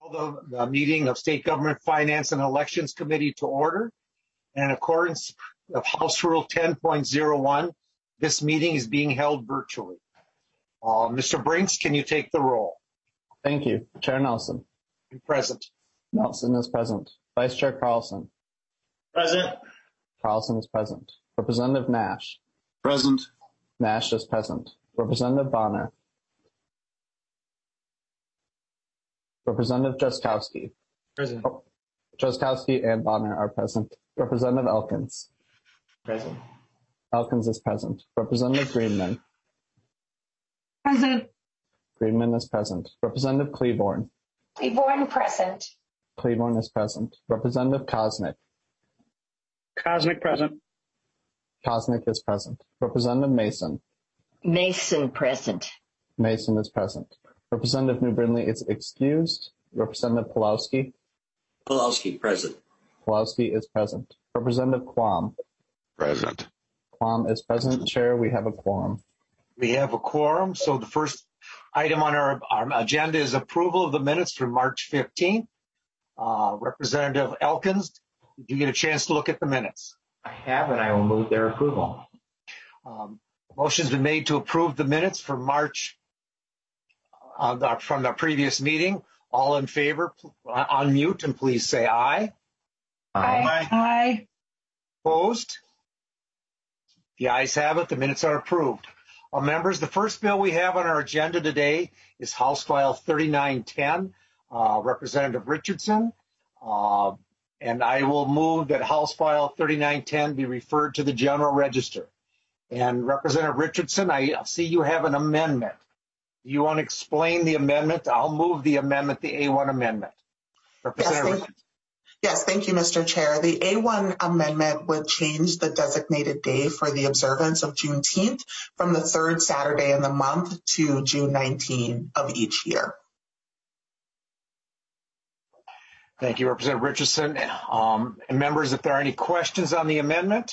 The meeting of State Government Finance and Elections Committee to order. And in accordance with House Rule 10.01, this meeting is being held virtually. Mr. Brinks, can you take the roll? Thank you. Chair Nelson. Present. Nelson is present. Vice Chair Carlson. Present. Carlson is present. Representative Nash. Present. Nash is present. Representative Bonner. Representative Jaskowski. Present. Jaskowski and Bonner are present. Representative Elkins. Present. Elkins is present. Representative Greenman. Present. Greenman is present. Representative Cleaborn. Cleaborn present. Cleaborn is present. Representative Koznick. Koznick present. Koznick is present. Representative Mason. Mason present. Mason is present. Representative New Brindley is excused. Representative Pulowski. Pulowski present. Pulowski is present. Representative Quam. Present. Quam is present. Chair, we have a quorum. We have a quorum. So the first item on our agenda is approval of the minutes from March 15th. Representative Elkins, did you get a chance to look at the minutes? I have, and I will move their approval. Motion's been made to approve the minutes for March from the previous meeting. All in favor, unmute and please say aye. Aye. Aye. Opposed? The ayes have it. The minutes are approved. Members, the first bill we have on our agenda today is House File 3910, Representative Richardson. And I will move that House File 3910 be referred to the General Register. And Representative Richardson, I see you have an amendment. Do you want to explain the amendment? I'll move the amendment, the A1 amendment. Yes, thank you, Mr. Chair. The A1 amendment would change the designated day for the observance of Juneteenth from the third Saturday in the month to June 19 of each year. Thank you, Representative Richardson. And members, if there are any questions on the amendment?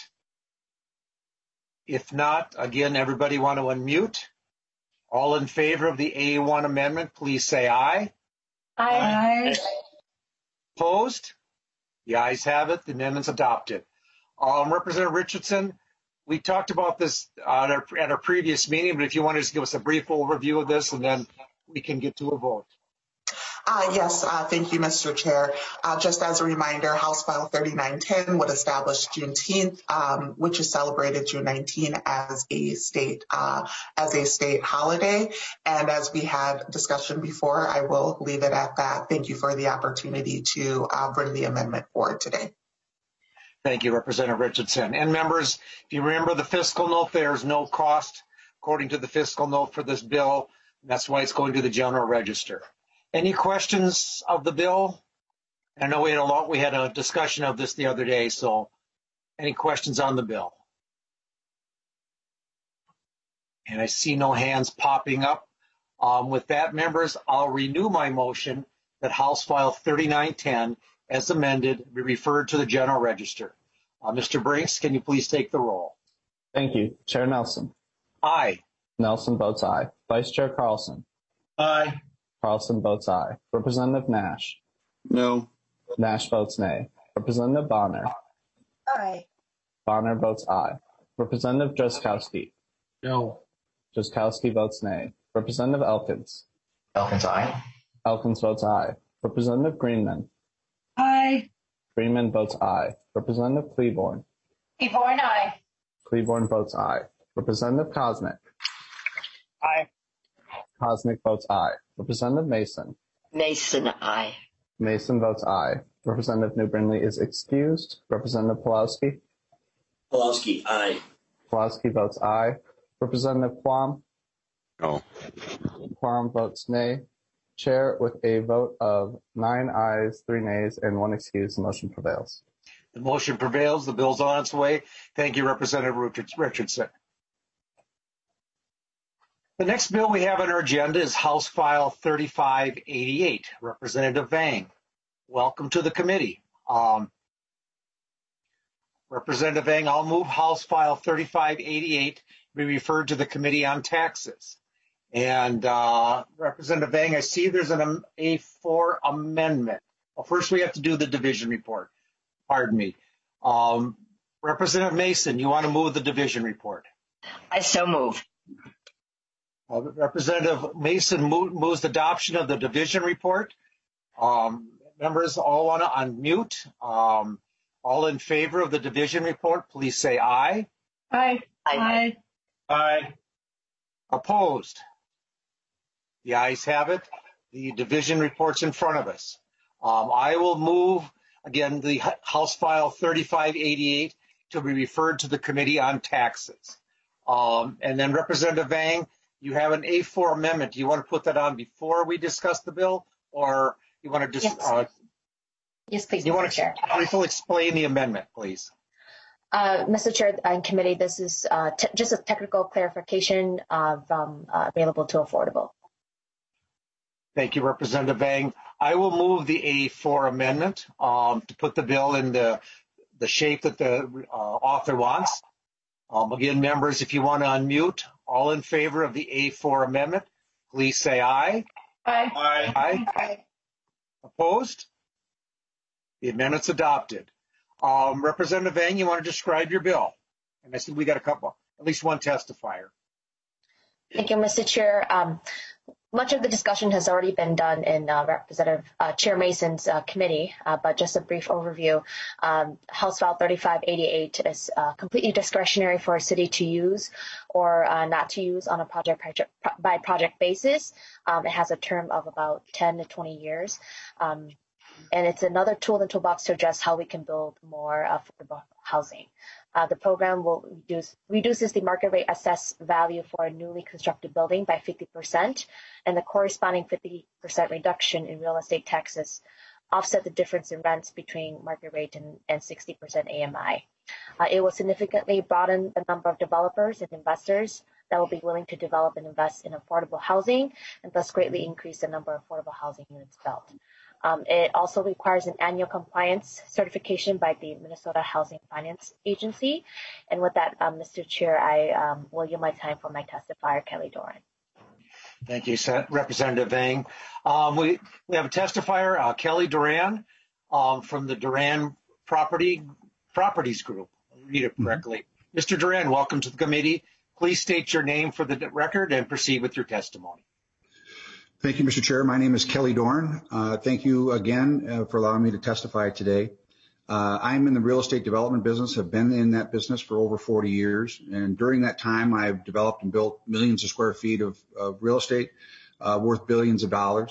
If not, again, everybody want to unmute. All in favor of the A1 amendment, please say aye. Aye. Aye. Opposed? The ayes have it. The amendment's adopted. Representative Richardson, we talked about this at our previous meeting, but if you want to just give us a brief overview of this, and then we can get to a vote. Yes, thank you, Mr. Chair. Just as a reminder, House File 3910 would establish Juneteenth, which is celebrated June 19 as a state holiday. And as we had discussion before, I will leave it at that. Thank you for the opportunity to bring the amendment forward today. Thank you, Representative Richardson. And members, if you remember the fiscal note, there's no cost according to the fiscal note for this bill. That's why it's going to the General Register. Any questions of the bill? I know we had a discussion of this the other day, so any questions on the bill? And I see no hands popping up. With that, members, I'll renew my motion that House File 3910, as amended, be referred to the General Register. Mr. Brinks, can you please take the roll? Thank you. Chair Nelson. Aye. Nelson votes aye. Vice Chair Carlson. Aye. Carlson votes aye. Representative Nash. No. Nash votes nay. Representative Bonner. Aye. Bonner votes aye. Representative Jaskowski. No. Jaskowski votes nay. Representative Elkins. Elkins, aye. Elkins votes aye. Representative Greenman. Aye. Greenman votes aye. Representative Cleaborn. Cleaborn, aye. Cleaborn votes aye. Representative Koznick. Aye. Koznick votes aye. Representative Mason. Mason, aye. Mason votes aye. Representative New Brindley is excused. Representative Pulowski. Pulowski, aye. Pulowski votes aye. Representative Quam. No. Quam votes nay. Chair, with a vote of 9 ayes, 3 nays, and 1 excuse, the motion prevails. The motion prevails. The bill's on its way. Thank you, Representative Richardson. The next bill we have on our agenda is House File 3588. Representative Vang, welcome to the committee. Representative Vang, I'll move House File 3588 be referred to the Committee on Taxes. And Representative Vang, I see there's an A4 amendment. Well, first we have to do the division report. Pardon me. Representative Mason, you want to move the division report? I so move. Representative Mason moves adoption of the division report. Members all want to unmute. All in favor of the division report, please say aye. Aye. Aye. Aye. Opposed? The ayes have it. The division report's in front of us. I will move, again, the House File 3588 to be referred to the Committee on Taxes. And then Representative Vang, you have an A4 amendment. Do you want to put that on before we discuss the bill, or you want to just... Yes, please, you Mr. want to Chair. briefly explain the amendment, please? Mr. Chair and Committee, this is just a technical clarification available to Affordable. Thank you, Representative Vang. I will move the A4 amendment to put the bill in the shape that the author wants. Again, members, if you want to unmute, all in favor of the A4 amendment, please say aye. Aye. Aye. Aye. Opposed? The amendment's adopted. Representative Vang, you want to describe your bill? And I see we got at least one testifier. Thank you, Mr. Chair. Much of the discussion has already been done in Representative Chair Mason's committee, but just a brief overview. House File 3588 is completely discretionary for a city to use or not to use on a project-by-project basis. It has a term of about 10 to 20 years. And it's another tool in the toolbox to address how we can build more affordable housing. The program will reduces the market rate assessed value for a newly constructed building by 50%, and the corresponding 50% reduction in real estate taxes offset the difference in rents between market rate and 60% AMI. It will significantly broaden the number of developers and investors that will be willing to develop and invest in affordable housing, and thus greatly increase the number of affordable housing units built. It also requires an annual compliance certification by the Minnesota Housing Finance Agency. And with that, Mr. Chair, I will yield my time for my testifier, Kelly Doran. Thank you, Representative Vang. We have a testifier, Kelly Doran, from the Doran Properties Group. I'll read it correctly. Mr. Doran, welcome to the committee. Please state your name for the record and proceed with your testimony. Thank you, Mr. Chair. My name is Kelly Dorn. Thank you again for allowing me to testify today. I'm in the real estate development business, have been in that business for over 40 years. And during that time, I've developed and built millions of square feet of real estate worth billions of dollars.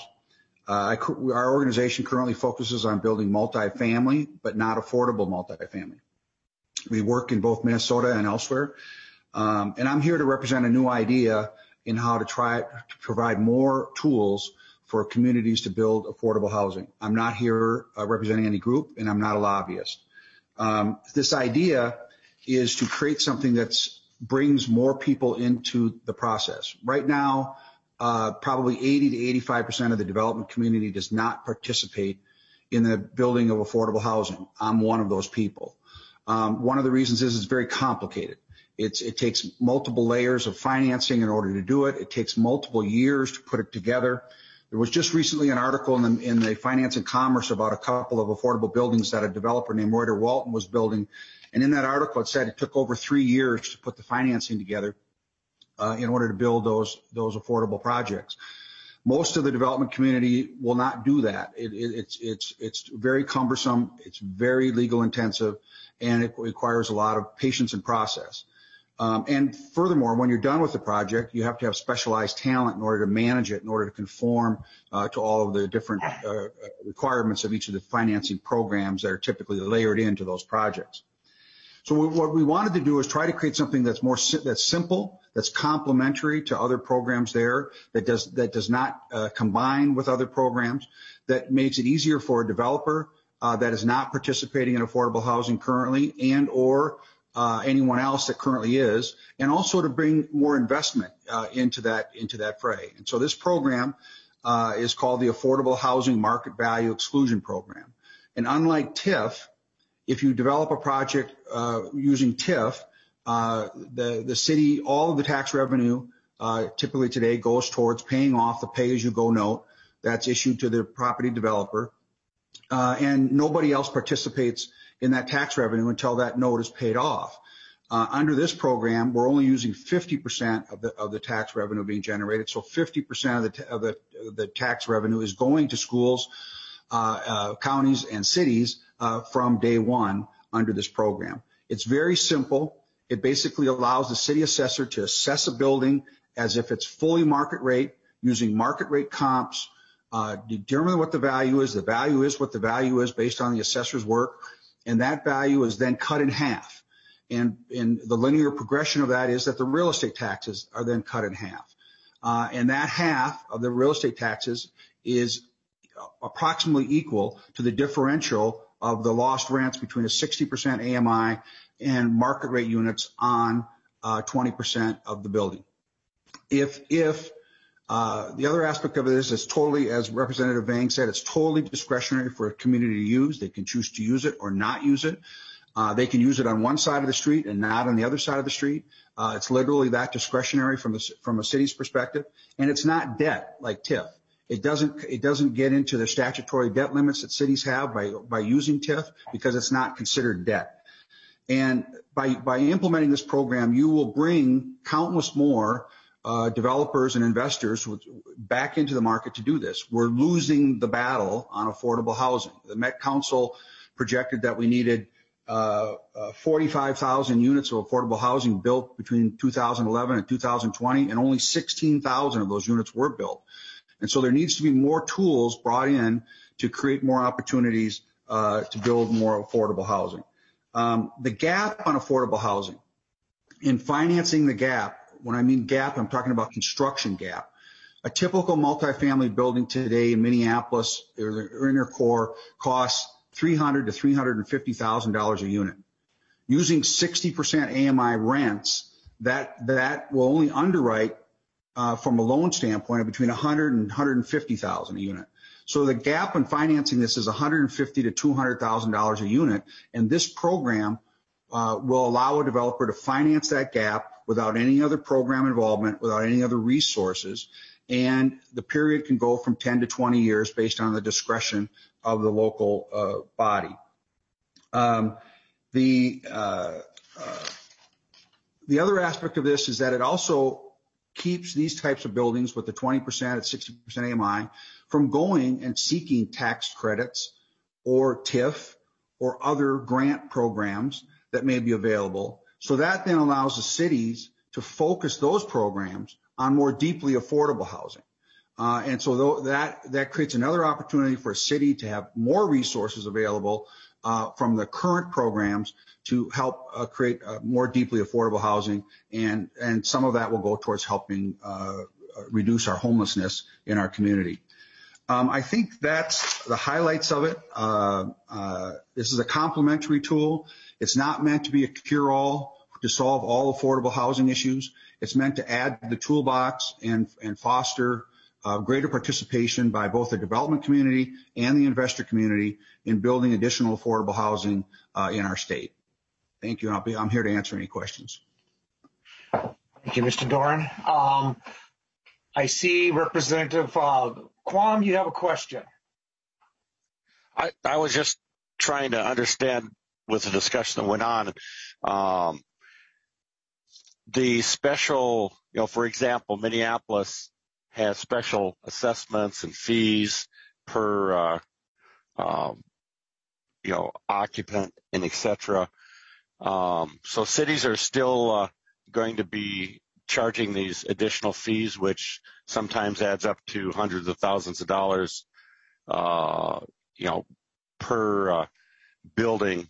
Our organization currently focuses on building multifamily, but not affordable multifamily. We work in both Minnesota and elsewhere. And I'm here to represent a new idea in how to try to provide more tools for communities to build affordable housing. I'm not here representing any group, and I'm not a lobbyist. This idea is to create something that brings more people into the process. Right now, probably 80 to 85% of the development community does not participate in the building of affordable housing. I'm one of those people. One of the reasons is it's very complicated. It takes multiple layers of financing in order to do it. It takes multiple years to put it together. There was just recently an article in the Finance and Commerce about a couple of affordable buildings that a developer named Reuter Walton was building. And in that article, it said it took over 3 years to put the financing together in order to build those affordable projects. Most of the development community will not do that. It's very cumbersome. It's very legal intensive, and it requires a lot of patience and process. And furthermore, when you're done with the project, you have to have specialized talent in order to manage it, in order to conform to all of the different requirements of each of the financing programs that are typically layered into those projects. So what we wanted to do is try to create something that's simple, that's complementary to other programs there, that does not combine with other programs, that makes it easier for a developer that is not participating in affordable housing currently, and or anyone else that currently is, and also to bring more investment into that fray. And so this program is called the Affordable Housing Market Value Exclusion Program. And unlike TIF, if you develop a project using TIF, the city, all of the tax revenue typically today goes towards paying off the pay-as-you-go note that's issued to the property developer. And nobody else participates in that tax revenue until that note is paid off. Under this program, we're only using 50% of the tax revenue being generated. So 50% of the tax revenue is going to schools, counties, and cities from day one under this program. It's very simple. It basically allows the city assessor to assess a building as if it's fully market rate, using market rate comps, determine what the value is. The value is what the value is based on the assessor's work, and that value is then cut in half. And the linear progression of that is that the real estate taxes are then cut in half. And that half of the real estate taxes is approximately equal to the differential of the lost rents between a 60% AMI and market rate units on 20% of the building. If the other aspect of it is totally, as Representative Vang said, it's totally discretionary for a community to use. They can choose to use it or not use it. They can use it on one side of the street and not on the other side of the street. It's literally that discretionary from a city's perspective, and it's not debt like TIF. It doesn't get into the statutory debt limits that cities have by using TIF because it's not considered debt. And by implementing this program, you will bring countless more developers and investors back into the market to do this. We're losing the battle on affordable housing. The Met Council projected that we needed 45,000 units of affordable housing built between 2011 and 2020, and only 16,000 of those units were built. And so there needs to be more tools brought in to create more opportunities to build more affordable housing. The gap on affordable housing, in financing the gap, when I mean gap, I'm talking about construction gap. A typical multifamily building today in Minneapolis or inner core costs $300,000 to $350,000 a unit. Using 60% AMI rents, that will only underwrite from a loan standpoint of between $100,000 and $150,000 a unit. So the gap in financing this is $150,000 to $200,000 a unit, and this program will allow a developer to finance that gap without any other program involvement, without any other resources, and the period can go from 10 to 20 years based on the discretion of the local body. The other aspect of this is that it also keeps these types of buildings with the 20% at 60% AMI from going and seeking tax credits or TIF or other grant programs that may be available. So that then allows the cities to focus those programs on more deeply affordable housing. And so that creates another opportunity for a city to have more resources available from the current programs to help create more deeply affordable housing, and some of that will go towards helping reduce our homelessness in our community. I think that's the highlights of it. This is a complementary tool. It's not meant to be a cure-all to solve all affordable housing issues. It's meant to add to the toolbox and foster greater participation by both the development community and the investor community in building additional affordable housing in our state. Thank you. I'm here to answer any questions. Thank you, Mr. Doran. I see Representative Quam, you have a question. I was just trying to understand with the discussion that went on. The special, for example, Minneapolis has special assessments and fees per, occupant and et cetera. So cities are still going to be charging these additional fees, which sometimes adds up to hundreds of thousands of dollars, per building.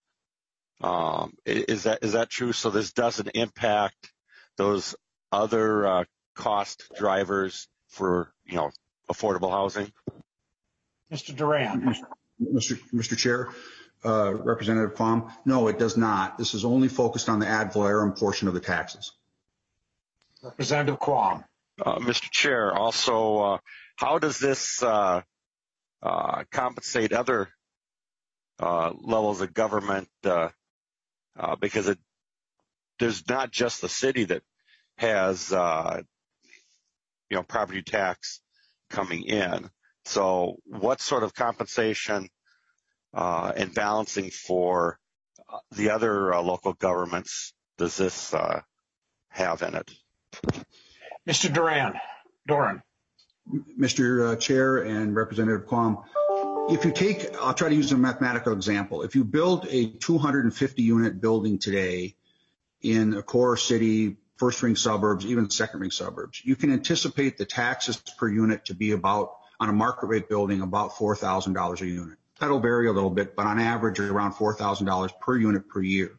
Is that true? So this doesn't impact those other cost drivers for affordable housing? Mr. Duran. Mr. Chair, Representative Quam, no, it does not. This is only focused on the ad valorem portion of the taxes. Representative Quam. Mr. Chair, also, how does this compensate other levels of government? Because there's not just the city that has property tax coming in. So what sort of compensation and balancing for the other local governments does this have in it? Mr. Doran. Mr. Chair and Representative Quam, I'll try to use a mathematical example. If you build a 250 unit building today in a core city, first ring suburbs, even second ring suburbs, you can anticipate the taxes per unit to be about, on a market rate building, about $4,000 a unit. That'll vary a little bit, but on average, around $4,000 per unit per year.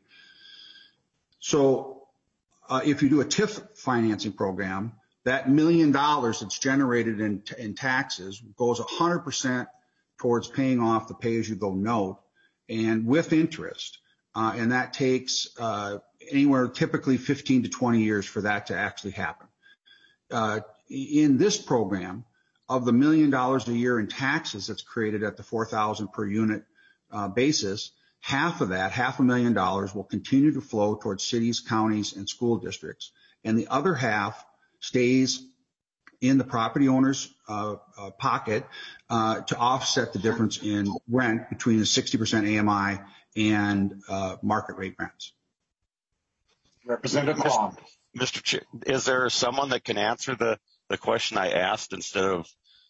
So if you do a TIF financing program, that $1 million that's generated in taxes goes 100% towards paying off the pay-as-you-go note and with interest. And that takes anywhere typically 15 to 20 years for that to actually happen. In this program, of the $1 million a year in taxes that's created at the $4,000 per unit basis, half of that, $500,000, will continue to flow towards cities, counties, and school districts. And the other half stays in the property owner's pocket to offset the difference in rent between the 60% AMI and market rate rents. Representative Quam. Mr. Chair, is there someone that can answer the question I asked instead of,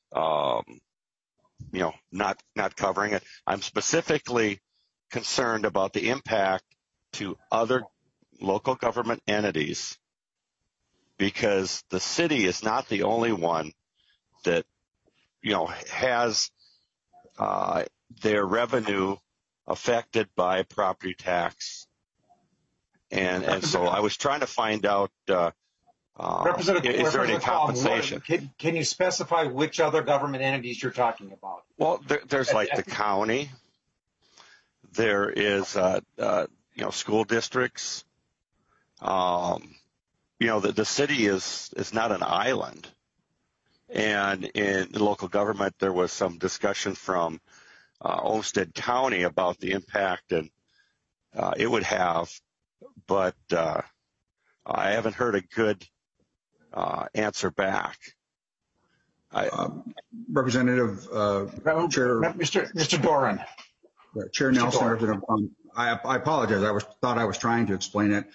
not covering it? I'm specifically concerned about the impact to other local government entities, because the city is not the only one that, has their revenue affected by property tax. And so I was trying to find out, is there any compensation? Can you specify which other government entities you're talking about? Well, there's like the county. There is, school districts. The city is not an island. And in the local government, there was some discussion from Olmsted County about the impact and it would have, but I haven't heard a good answer back. Representative Chair, Mr. Doran. Chair Nelson, I apologize. Thought I was trying to explain it.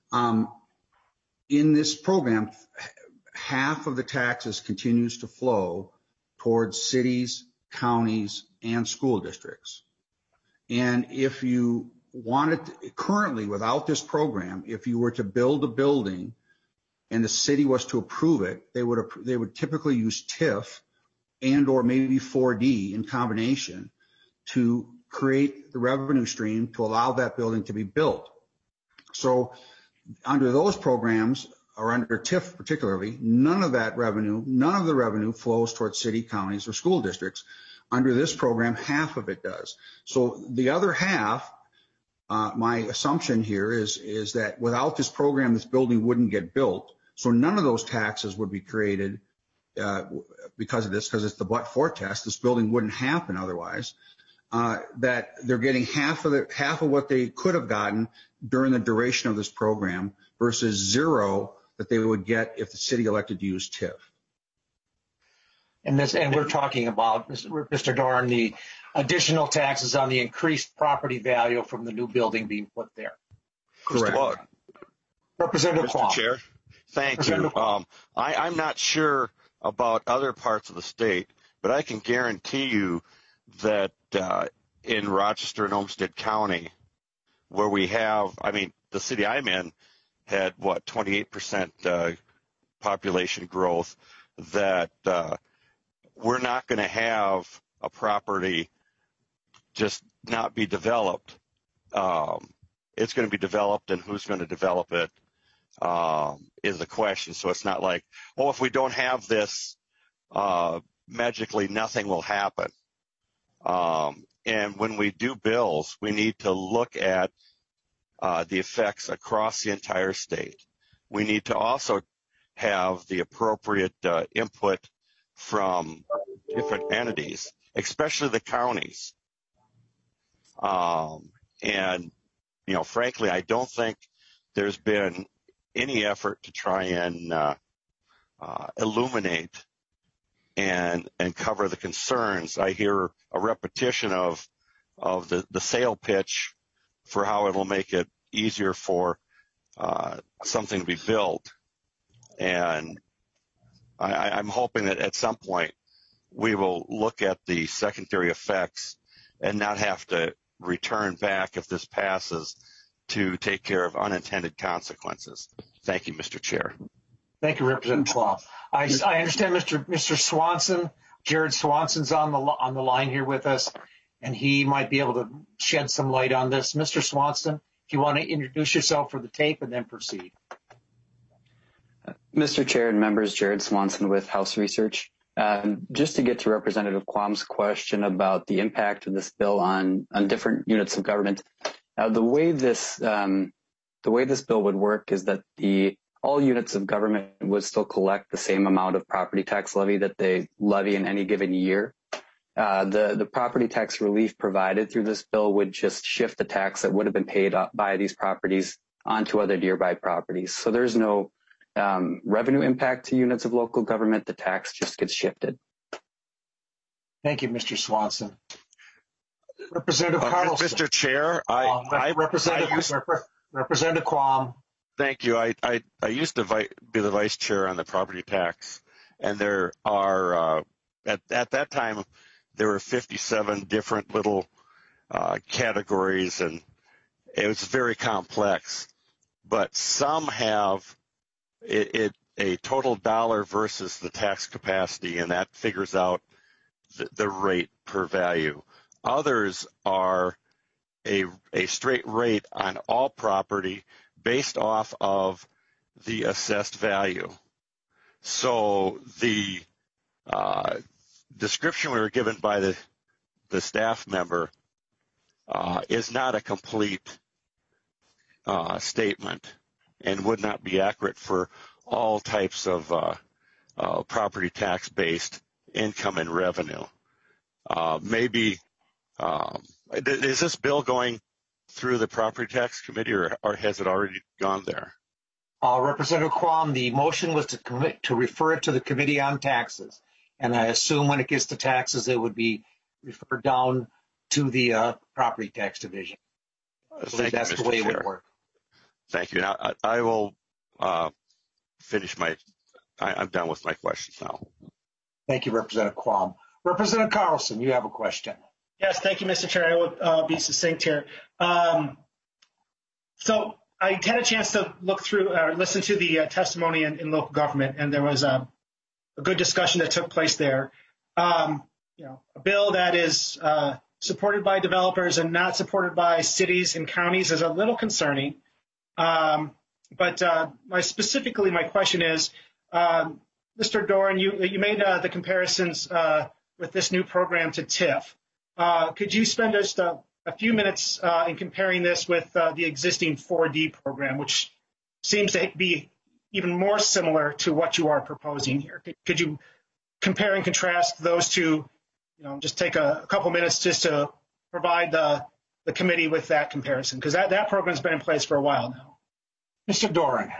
In this program, half of the taxes continues to flow towards cities, counties, and school districts. And if you wanted to, currently without this program, if you were to build a building and the city was to approve it, they would typically use TIF and or maybe 4D in combination to create the revenue stream to allow that building to be built. So under those programs, or under TIF particularly, none of the revenue flows towards city, counties, or school districts. Under this program, half of it does. So the other half, my assumption here is that without this program, this building wouldn't get built. So none of those taxes would be created because of this, because it's the but-for test. This building wouldn't happen otherwise. That they're getting half of what they could have gotten during the duration of this program versus zero that they would get if the city elected to use TIF. And we're talking about, Mr. Doran, the additional taxes on the increased property value from the new building being put there. Correct. Well, Representative Quam. Mr. Chair, thank you. I'm not sure about other parts of the state, but I can guarantee you that in Rochester and Olmsted County, where we have, the city I'm in had 28% population growth, that we're not going to have a property just not be developed. It's going to be developed, and who's going to develop it is the question. So it's not like, if we don't have this, magically nothing will happen. And when we do bills, we need to look at the effects across the entire state. We need to also have the appropriate input from different entities, especially the counties. And, frankly, I don't think there's been any effort to try and illuminate and cover the concerns. I hear a repetition of the sale pitch for how it'll make it easier for something to be built. And I'm hoping that at some point we will look at the secondary effects and not have to return back, if this passes, to take care of unintended consequences. Thank you, Mr. Chair. Thank you, Representative Quam. I understand Mr. Swanson, Jared Swanson's on the line here with us, and he might be able to shed some light on this. Mr. Swanson, if you want to introduce yourself for the tape and then proceed. Mr. Chair and members, Jared Swanson with House Research. Just to get to Representative Quam's question about the impact of this bill on different units of government, the way this bill would work is that all units of government would still collect the same amount of property tax levy that they levy in any given year. The property tax relief provided through this bill would just shift the tax that would have been paid by these properties onto other nearby properties. So there's no revenue impact to units of local government. The tax just gets shifted. Thank you, Mr. Swanson. Representative Carlson. Mr. Chair, Representative Quam. Thank you. I used to be the vice chair on the property tax, and there are at that time there were 57 different little categories, and it was very complex. But some have a total dollar versus the tax capacity, and that figures out the rate per value. Others are a straight rate on all property based off of the assessed value. So the description we were given by the staff member is not a complete statement and would not be accurate for all types of property tax-based income and revenue. Is this bill going through the Property Tax Committee, or has it already gone there? Representative Quam, the motion was to refer it to the Committee on Taxes, and I assume when it gets to taxes, it would be referred down to the Property Tax Division. That's the way it would work. Thank you. Now, I will finish I'm done with my questions now. Thank you, Representative Quam. Representative Carlson, you have a question. Yes, thank you, Mr. Chair. I will be succinct here. So I had a chance to look through or listen to the testimony in local government, and there was a good discussion that took place there. A bill that is supported by developers and not supported by cities and counties is a little concerning. But specifically, my question is, Mr. Doran, you made the comparisons with this new program to TIF. Could you spend just a few minutes in comparing this with the existing 4D program, which seems to be even more similar to what you are proposing here? Could you compare and contrast those two? Just take a couple minutes just to provide the committee with that comparison, because that program's been in place for a while now. Mr. Doran.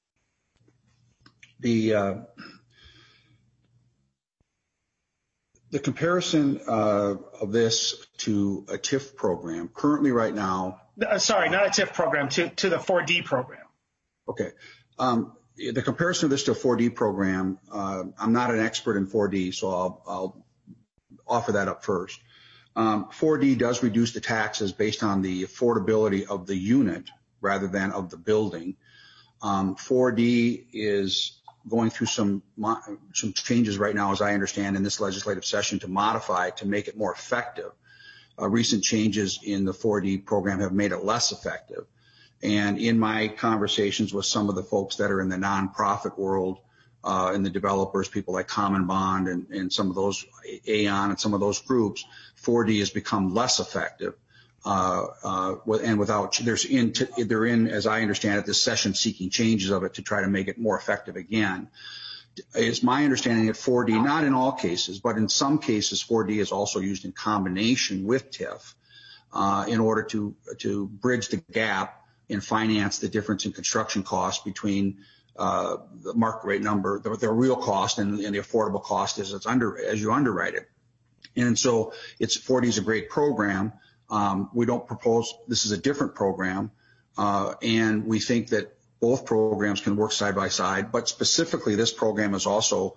The comparison of this to a TIF program currently right now. Sorry, not a TIF program, to the 4D program. Okay. The comparison of this to a 4D program, I'm not an expert in 4D, so I'll offer that up first. 4D does reduce the taxes based on the affordability of the unit rather than of the building. 4D is going through some changes right now, as I understand, in this legislative session to modify it to make it more effective. Recent changes in the 4D program have made it less effective. And in my conversations with some of the folks that are in the nonprofit world, and the developers, people like Common Bond and some of those, Aon and some of those groups, 4D has become less effective. And without, they're in, as I understand it, this session seeking changes of it to try to make it more effective again. It's my understanding that 4D, not in all cases, but in some cases, 4D is also used in combination with TIF in order to bridge the gap and finance the difference in construction costs between the market rate number, the real cost and the affordable cost as you underwrite it. And so 4D is a great program. We don't propose, this is a different program. And we think that both programs can work side by side, but specifically this program is also,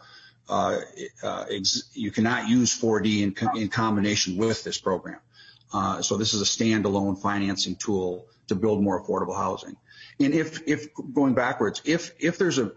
you cannot use 4D in combination with this program. So this is a standalone financing tool to build more affordable housing. And if going backwards, if there's the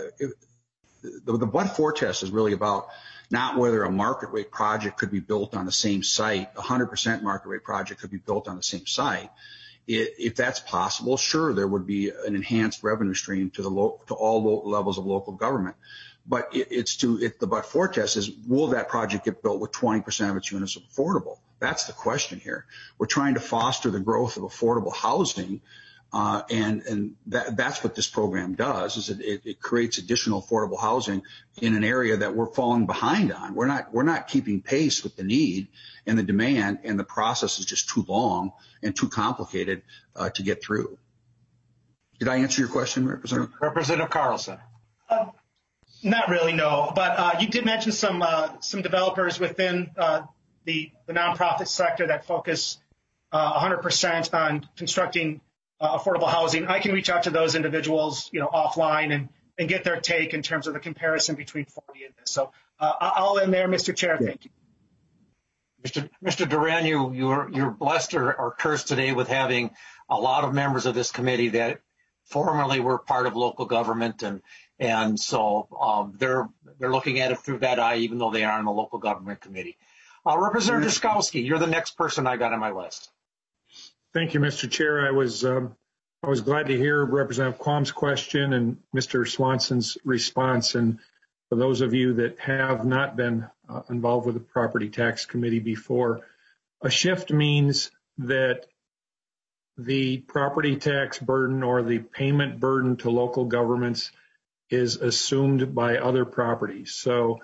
but-for test is really about not whether a market rate project could be built on the same site, 100% market rate project could be built on the same site. If that's possible, sure, there would be an enhanced revenue stream to all levels of local government. But the but-for test is, will that project get built with 20% of its units affordable? That's the question here. We're trying to foster the growth of affordable housing, and that's what this program does. Is it creates additional affordable housing in an area that we're falling behind on. We're not keeping pace with the need and the demand, and the process is just too long and too complicated to get through. Did I answer your question, Representative? Representative Carlson. Not really, no. But you did mention some developers within the nonprofit sector that focus 100% on constructing affordable housing. I can reach out to those individuals, offline and get their take in terms of the comparison between 4D and this. So I'll end there, Mr. Chair. Thank you. Mr. Duran, you're blessed or cursed today with having a lot of members of this committee that formerly were part of local government, and so they're looking at it through that eye, even though they are on the local government committee. Representative Drazkowski, you're the next person I got on my list. Thank you, Mr. Chair. I was glad to hear Representative Quam's question and Mr. Swanson's response. And for those of you that have not been involved with the Property Tax Committee before, a shift means that the property tax burden or the payment burden to local governments is assumed by other properties. So,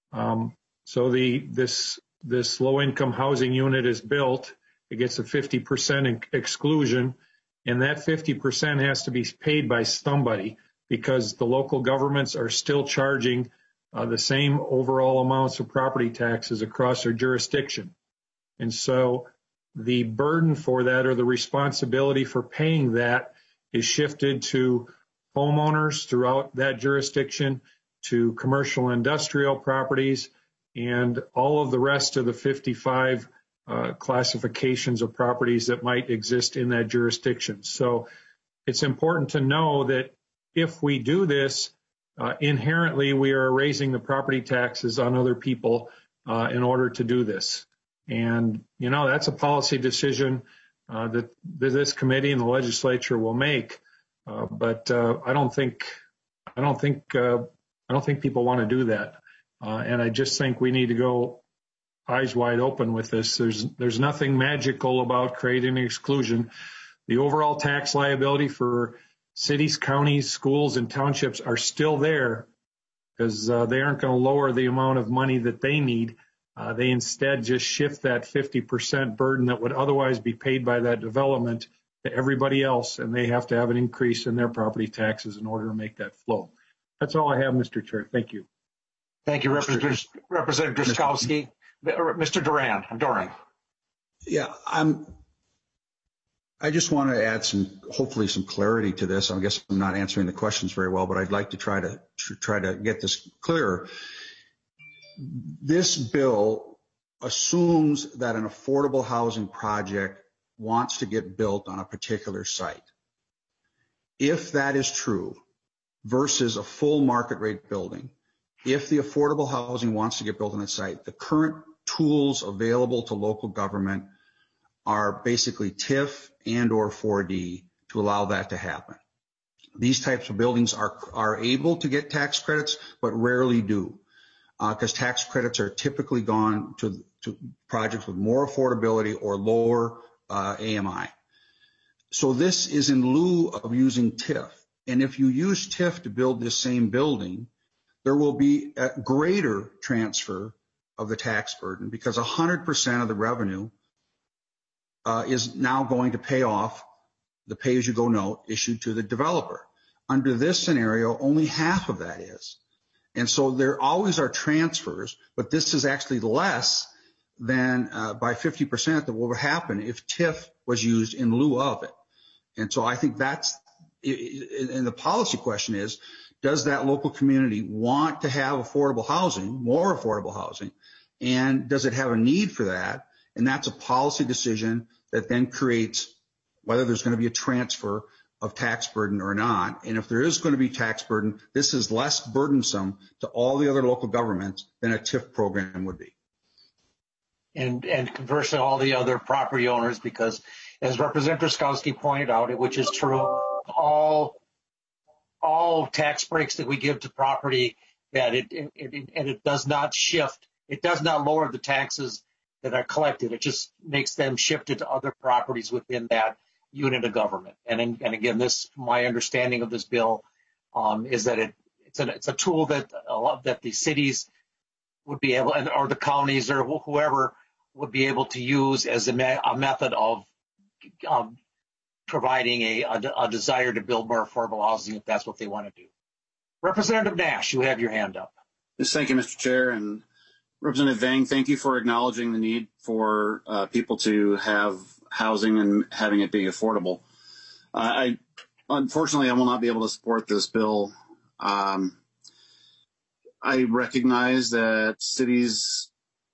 this low-income housing unit is built. It gets a 50% exclusion, and that 50% has to be paid by somebody because the local governments are still charging the same overall amounts of property taxes across their jurisdiction. And so the burden for that, or the responsibility for paying that, is shifted to homeowners throughout that jurisdiction, to commercial and industrial properties, and all of the rest of the 55 classifications of properties that might exist in that jurisdiction. So it's important to know that if we do this, inherently we are raising the property taxes on other people in order to do this. And, that's a policy decision that this committee and the legislature will make. But I don't think people want to do that. And I just think we need to go eyes wide open with this. There's nothing magical about creating an exclusion. The overall tax liability for cities, counties, schools, and townships are still there because they aren't going to lower the amount of money that they need. They instead just shift that 50% burden that would otherwise be paid by that development to everybody else, and they have to have an increase in their property taxes in order to make that flow. That's all I have, Mr. Chair. Thank you. Thank you, Representative Drazkowski. Mr. Doran. Yeah, I just want to add hopefully some clarity to this. I guess I'm not answering the questions very well, but I'd like to try to get this clearer. This bill assumes that an affordable housing project wants to get built on a particular site. If that is true, versus a full market rate building, if the affordable housing wants to get built on a site, the current tools available to local government are basically TIF and or 4D to allow that to happen. These types of buildings are able to get tax credits, but rarely do, because tax credits are typically gone to projects with more affordability or lower AMI. So this is in lieu of using TIF. And if you use TIF to build this same building, there will be a greater transfer of the tax burden because 100% of the revenue is now going to pay off the pay-as-you-go note issued to the developer. Under this scenario, only half of that is. And so there always are transfers, but this is actually less than by 50% that would happen if TIF was used in lieu of it. And so I think that's, and the policy question is, does that local community want to have affordable housing, more affordable housing, and does it have a need for that? And that's a policy decision that then creates whether there's going to be a transfer of tax burden or not. And if there is going to be tax burden, this is less burdensome to all the other local governments than a TIF program would be. And conversely, all the other property owners, because as Representative Truskowski pointed out, which is true, all tax breaks that we give to property, that it does not shift, it does not lower the taxes that are collected. It just makes them shifted to other properties within that unit of government. And again, this, my understanding of this bill is that it's a tool that the cities would be able, or the counties or whoever would be able to use as a method of providing a desire to build more affordable housing if that's what they want to do. Representative Nash, you have your hand up. Yes, thank you, Mr. Chair. And Representative Vang, thank you for acknowledging the need for people to have housing and having it be affordable. Unfortunately, I will not be able to support this bill. I recognize that cities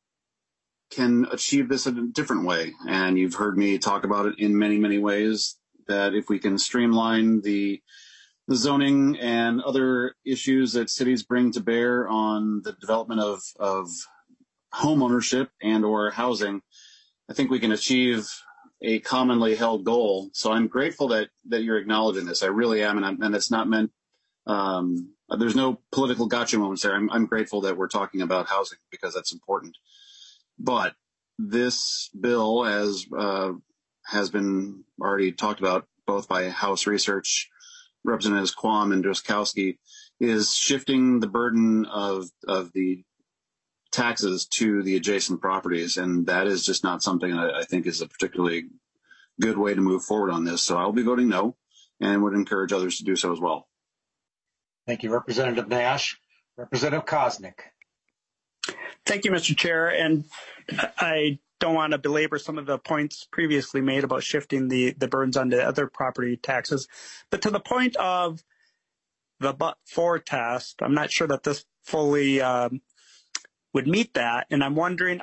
can achieve this in a different way, and you've heard me talk about it in many, many ways, that if we can streamline the zoning and other issues that cities bring to bear on the development of home ownership and or housing, I think we can achieve a commonly held goal. So I'm grateful that you're acknowledging this. I really am, and it's not meant, there's no political gotcha moments there. I'm grateful that we're talking about housing because that's important. But this bill, as has been already talked about both by House Research, Representatives Quam and Truskowski, is shifting the burden of the taxes to the adjacent properties, and that is just not something I think is a particularly good way to move forward on this. So I'll be voting no, and would encourage others to do so as well. Thank you, Representative Nash. Representative Koznick. Thank you, Mr. Chair. And I don't want to belabor some of the points previously made about shifting the burdens onto other property taxes. But to the point of the but-for test, I'm not sure that this fully would meet that. And I'm wondering,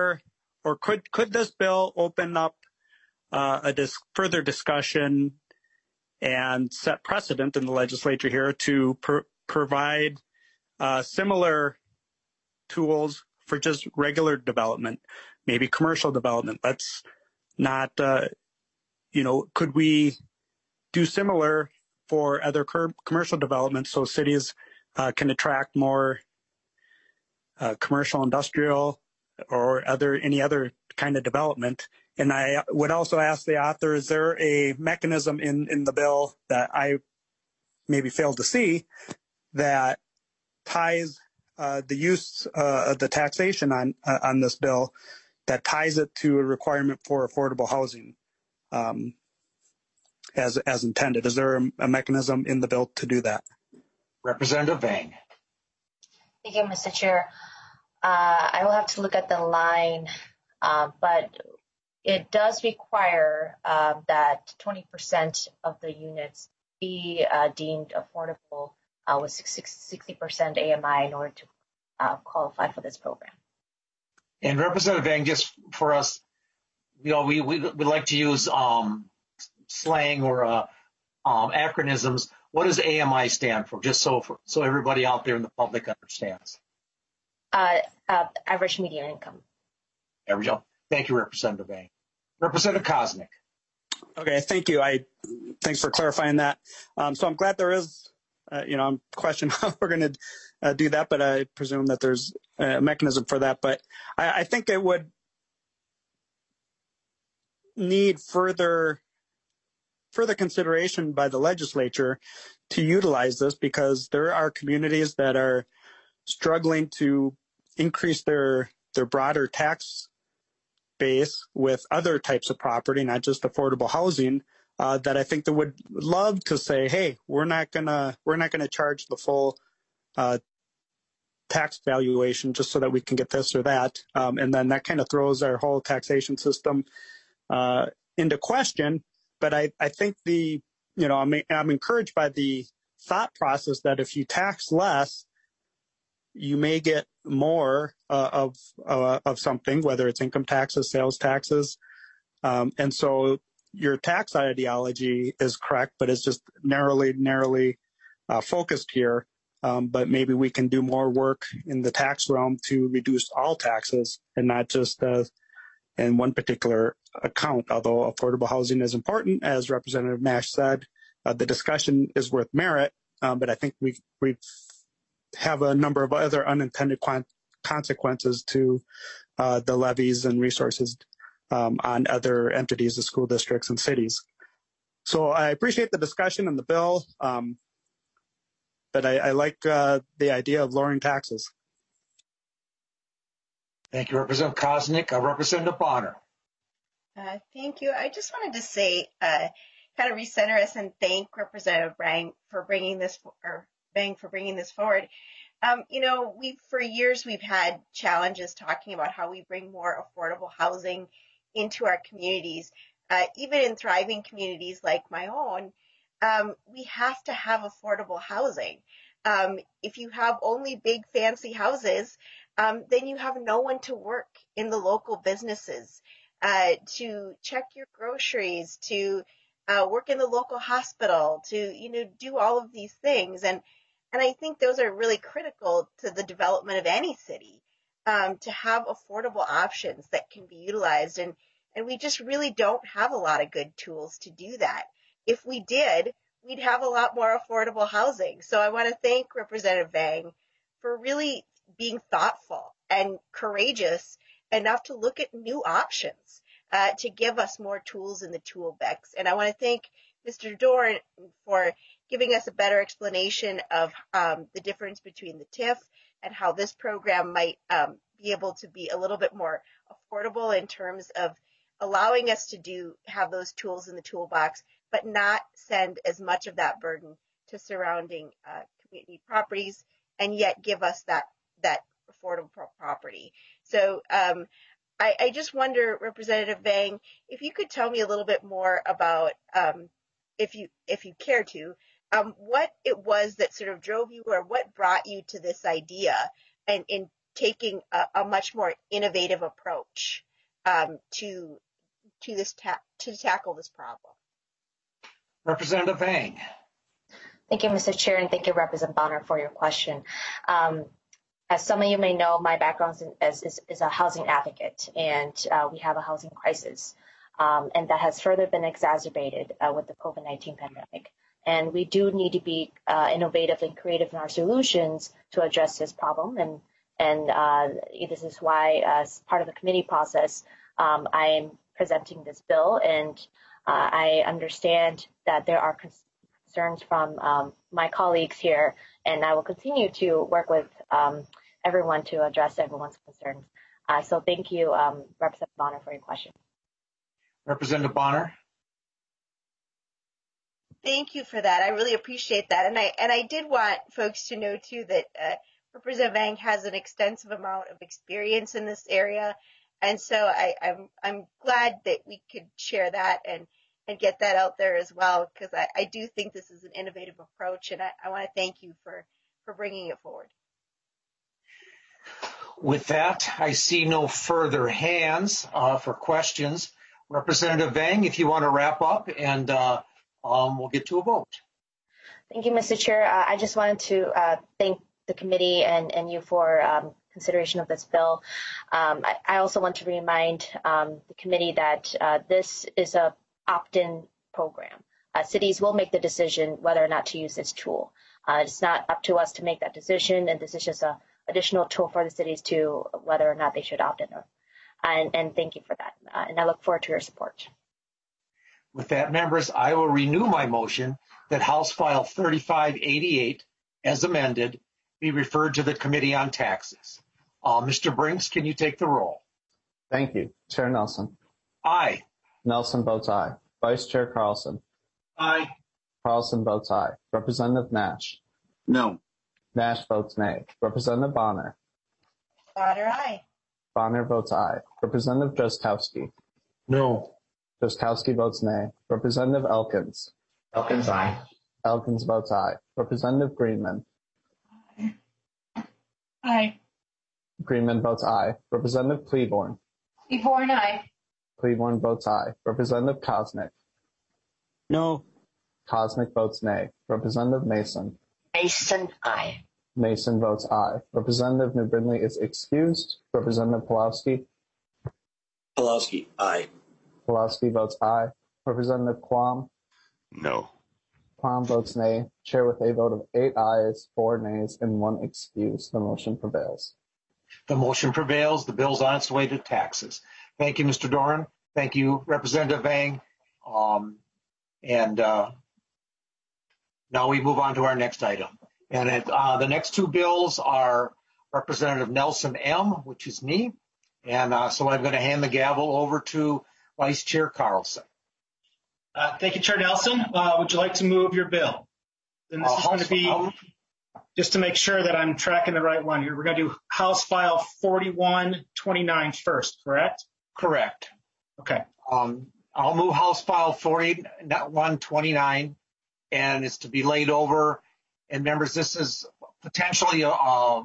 could this bill open up further discussion and set precedent in the legislature here to provide similar tools for just regular development, maybe commercial development? Let's not, could we do similar for other commercial developments so cities can attract more commercial, industrial, or any other kind of development? And I would also ask the author, is there a mechanism in the bill that I maybe failed to see that ties the use of the taxation on this bill, that ties it to a requirement for affordable housing as intended? Is there a mechanism in the bill to do that? Representative Vang. Thank you, Mr. Chair. I will have to look at the line, but it does require that 20% of the units be deemed affordable with 60% AMI in order to qualify for this program. And Representative Vang, just for us, we like to use slang or acronyms. What does AMI stand for? Just so everybody out there in the public understands. Average median income. There we go. Thank you, Representative Vang. Representative Koznick. Okay, thank you. Thanks for clarifying that. So I'm glad there is, I'm questioning how we're going to do that, but I presume that there's a mechanism for that. But I think it would need further consideration by the legislature to utilize this, because there are communities that are struggling to increase their broader tax base with other types of property, not just affordable housing, that I think that would love to say, hey, we're not gonna charge the full tax valuation just so that we can get this or that, and then that kind of throws our whole taxation system into question. But I think I'm encouraged by the thought process that if you tax less, you may get more of something, whether it's income taxes, sales taxes, and so your tax ideology is correct, but it's just narrowly focused here. But maybe we can do more work in the tax realm to reduce all taxes and not just in one particular account. Although affordable housing is important, as Representative Nash said, the discussion is worth merit. But I think we have a number of other unintended consequences to the levies and resources on other entities, the school districts and cities. So I appreciate the discussion on the bill, but I like the idea of lowering taxes. Thank you, Representative Koznick. Representative Bonner. Thank you. I just wanted to say, kind of recenter us and thank Representative Vang for bringing this forward. For years we've had challenges talking about how we bring more affordable housing into our communities. Even in thriving communities like my own, we have to have affordable housing. If you have only big fancy houses, then you have no one to work in the local businesses, to check your groceries, to work in the local hospital, to do all of these things. And I think those are really critical to the development of any city, to have affordable options that can be utilized. And we just really don't have a lot of good tools to do that. If we did, we'd have a lot more affordable housing. So I want to thank Representative Vang for really being thoughtful and courageous enough to look at new options, to give us more tools in the toolbox. And I want to thank Mr. Dorn for giving us a better explanation of the difference between the TIF and how this program might be able to be a little bit more affordable in terms of allowing us to have those tools in the toolbox, but not send as much of that burden to surrounding community properties, and yet give us that affordable property. So I just wonder, Representative Vang, if you could tell me a little bit more about, if you care to, what it was that sort of drove you, or what brought you to this idea and in taking a much more innovative approach to tackle this problem. Representative Vang. Thank you, Mr. Chair, and thank you, Representative Bonner, for your question. As some of you may know, my background is a housing advocate, and we have a housing crisis, and that has further been exacerbated with the COVID-19 pandemic. And we do need to be innovative and creative in our solutions to address this problem. And this is why, as part of the committee process, I am presenting this bill. And I understand that there are concerns from my colleagues here, and I will continue to work with everyone to address everyone's concerns. So thank you, Representative Bonner, for your question. Representative Bonner. Thank you for that. I really appreciate that. And I did want folks to know, too, that Representative Vang has an extensive amount of experience in this area. And so I'm glad that we could share that and get that out there as well, because I do think this is an innovative approach, and I want to thank you for bringing it forward. With that, I see no further hands for questions. Representative Vang, if you want to wrap up, and we'll get to a vote. Thank you, Mr. Chair. I just wanted to thank the committee and you for consideration of this bill. I also want to remind the committee that this is a opt-in program. Cities will make the decision whether or not to use this tool. It's not up to us to make that decision, and this is just an additional tool for the cities to whether or not they should opt in. And thank you for that. And I look forward to your support. With that, members, I will renew my motion that House File 3588, as amended, be referred to the Committee on Taxes. Mr. Brinks, can you take the roll? Thank you. Chair Nelson. Aye. Nelson votes aye. Vice Chair Carlson. Aye. Carlson votes aye. Representative Nash. No. Nash votes nay. Representative Bonner. Bonner, aye. Bonner votes aye. Representative Drazkowski. No. Drazkowski votes nay. Representative Elkins. Elkins, aye. Elkins votes aye. Representative Greenman. Aye. Greenman votes aye. Representative Cleaborn. Cleaborn, aye. Cleaborn votes aye. Representative Kosnick. No. Kosnick votes nay. Representative Mason. Mason, aye. Mason votes aye. Representative New Brindley is excused. Representative Pulowski. Pulowski, aye. Pulowski votes aye. Representative Quam. No. Quam votes nay. Chair with a vote of 8 ayes, 4 nays, and 1 excuse. The motion prevails. The motion prevails. The bill's on its way to taxes. Thank you, Mr. Doran. Thank you, Representative Vang. Now we move on to our next item. And the next two bills are Representative Nelson M., which is me. And so I'm going to hand the gavel over to Vice Chair Carlson. Thank you, Chair Nelson. Would you like to move your bill? And this is going to be, just to make sure that I'm tracking the right one here, we're going to do House File 4129 first, correct? Correct. Okay. I'll move House File 4129, and it's to be laid over. And members, this is potentially a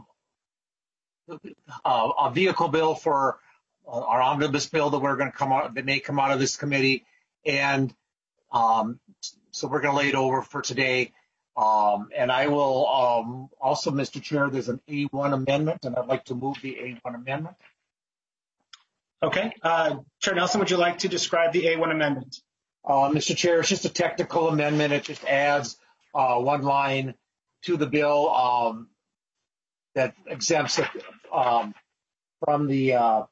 vehicle bill for our omnibus bill that we're going to that may come out of this committee. And so we're going to lay it over for today. And I will also, Mr. Chair, there's an A1 amendment, and I'd like to move the A1 amendment. Okay. Chair Nelson, would you like to describe the A1 amendment? Mr. Chair, it's just a technical amendment. It just adds one line to the bill that exempts it from the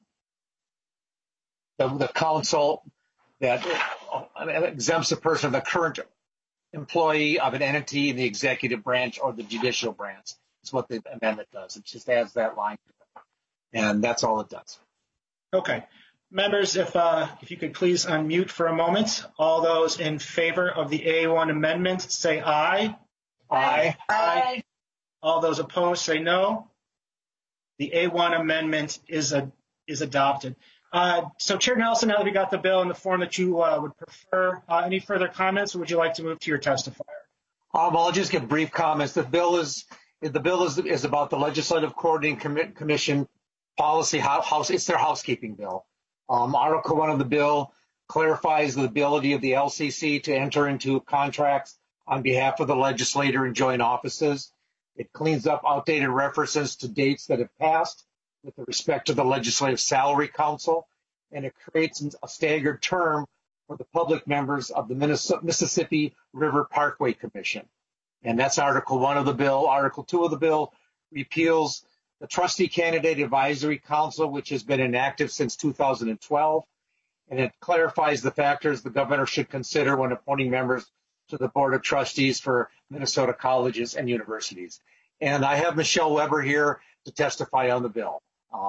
council, that exempts a person of the current employee of an entity in the executive branch or the judicial branch. That's what the amendment does. It just adds that line to it. And that's all it does. Okay. Members, if you could please unmute for a moment. All those in favor of the A1 amendment say aye. Aye. Aye. All those opposed say no. The A1 amendment is adopted. So Chair Nelson, now that we got the bill in the form that you would prefer, any further comments, or would you like to move to your testifier? I'll just give brief comments. The bill is about the Legislative Coordinating Commission policy. It's their housekeeping bill. Article 1 of the bill clarifies the ability of the LCC to enter into contracts on behalf of the legislator in joint offices. It cleans up outdated references to dates that have passed with respect to the Legislative Salary Council, and it creates a staggered term for the public members of the Mississippi River Parkway Commission. And that's Article 1 of the bill. Article 2 of the bill repeals the Trustee Candidate Advisory Council, which has been inactive since 2012, and it clarifies the factors the governor should consider when appointing members to the Board of Trustees for Minnesota colleges and universities. And I have Michelle Weber here to testify on the bill.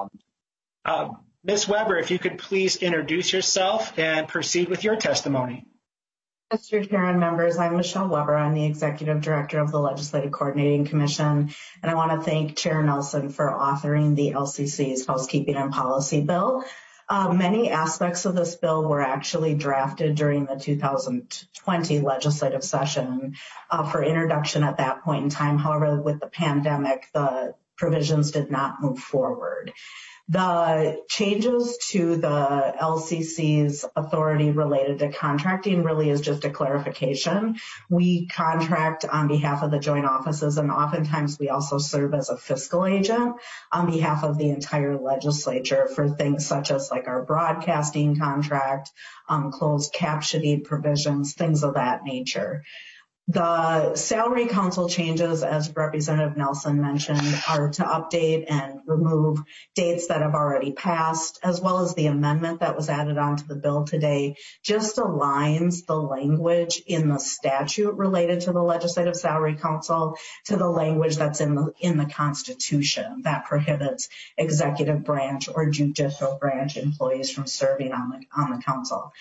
Ms. Weber, if you could please introduce yourself and proceed with your testimony. Mr. Chair and members, I'm Michelle Weber. I'm the Executive Director of the Legislative Coordinating Commission, and I want to thank Chair Nelson for authoring the LCC's Housekeeping and Policy Bill. Many aspects of this bill were actually drafted during the 2020 legislative session for introduction at that point in time. However, with the pandemic, the provisions did not move forward. The changes to the LCC's authority related to contracting really is just a clarification. We contract on behalf of the joint offices, and oftentimes we also serve as a fiscal agent on behalf of the entire legislature for things such as like our broadcasting contract, closed captioning provisions, things of that nature. The Salary Council changes, as Representative Nelson mentioned, are to update and remove dates that have already passed, as well as the amendment that was added onto the bill today just aligns the language in the statute related to the Legislative Salary Council to the language that's in the Constitution that prohibits executive branch or judicial branch employees from serving on the council.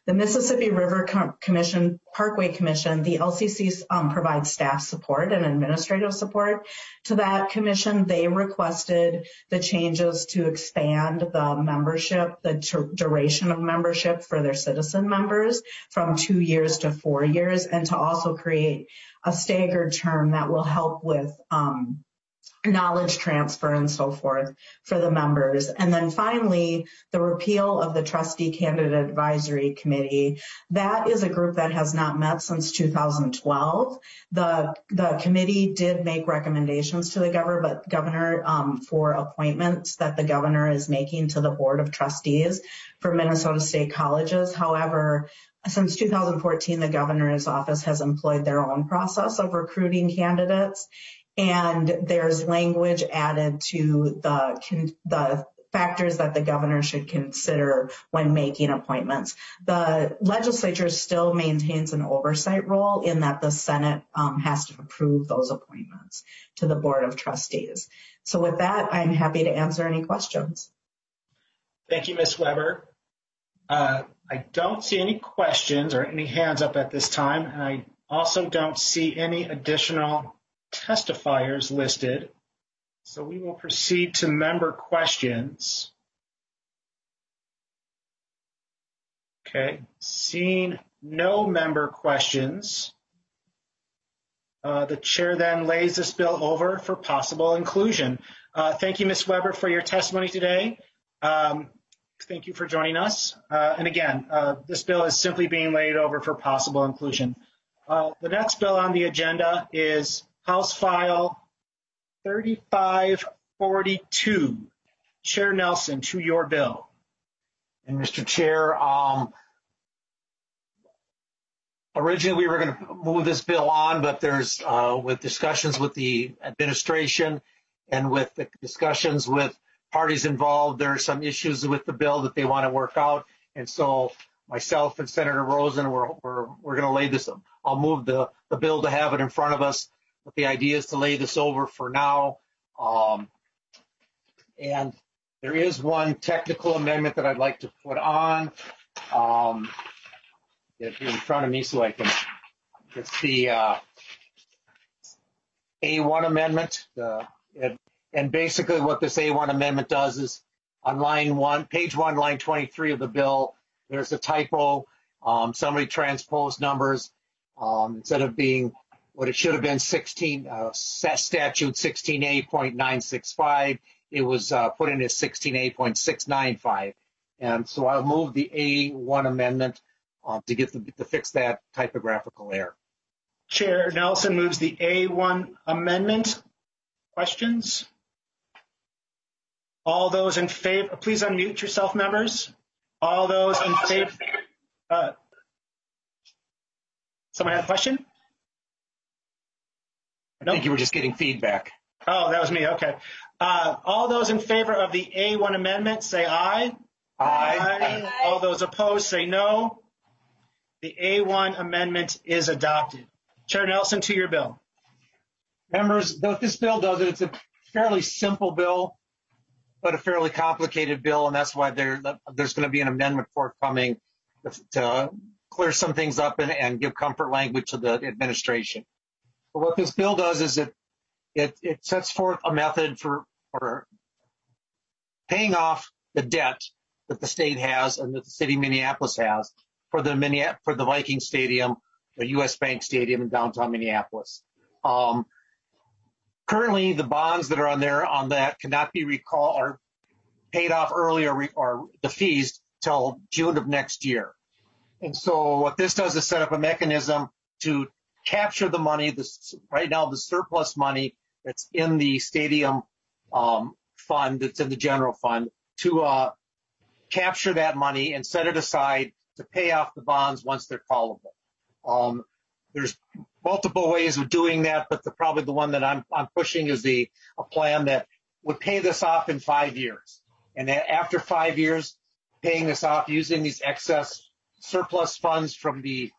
The Mississippi River Commission, Parkway Commission, the LCC provides staff support and administrative support to that commission. They requested the changes to expand the membership, the duration of membership for their citizen members from 2 years to 4 years, and to also create a staggered term that will help with knowledge transfer and so forth for the members. And then finally, the repeal of the Trustee Candidate Advisory Committee. That is a group that has not met since 2012. The committee did make recommendations to the governor for appointments that the governor is making to the Board of Trustees for Minnesota State Colleges. However, since 2014, the governor's office has employed their own process of recruiting candidates, and there's language added to the factors that the governor should consider when making appointments. The legislature still maintains an oversight role in that the Senate has to approve those appointments to the Board of Trustees. So with that, I'm happy to answer any questions. Thank you, Ms. Weber. I don't see any questions or any hands up at this time, and I also don't see any additional testifiers listed. So we will proceed to member questions. Okay, seeing no member questions, the chair then lays this bill over for possible inclusion. Thank you, Ms. Weber, for your testimony today. Thank you for joining us. And again, this bill is simply being laid over for possible inclusion. The next bill on the agenda is House File 3542. Chair Nelson, to your bill. And Mr. Chair, originally we were going to move this bill on, but there's with discussions with the administration and with the discussions with parties involved, there are some issues with the bill that they want to work out. And so myself and Senator Rosen, we're going to lay this. I'll move the bill to have it in front of us. But the idea is to lay this over for now. And there is one technical amendment that I'd like to put on. Get it in front of me so I can. It's the A1 amendment. And basically what this A1 amendment does is on page 1, line 23 of the bill, there's a typo. Somebody transposed numbers instead of being what it should have been statute 16A.965. It was put in as 16A.695. And so I'll move the A1 amendment to fix that typographical error. Chair Nelson moves the A1 amendment. Questions? All those in favor, please unmute yourself, members. All those in favor. Someone had a question? I think you were just getting feedback. Oh, that was me. Okay. All those in favor of the A1 amendment, say aye. Aye. All those opposed, say no. The A1 amendment is adopted. Chair Nelson, to your bill. Members, what this bill does, it's a fairly simple bill, but a fairly complicated bill, and that's why there's going to be an amendment forthcoming to clear some things up and give comfort language to the administration. But what this bill does is it sets forth a method for paying off the debt that the state has and that the city of Minneapolis has for the Viking Stadium, the U.S. Bank Stadium in downtown Minneapolis. Currently, the bonds that are on that cannot be recalled or paid off early or defeased till June of next year. And so what this does is set up a mechanism to capture the money, right now the surplus money that's in the stadium fund, that's in the general fund, to capture that money and set it aside to pay off the bonds once they're callable. There's multiple ways of doing that, but probably the one that I'm pushing is a plan that would pay this off in 5 years. And after 5 years, paying this off using these excess surplus funds from the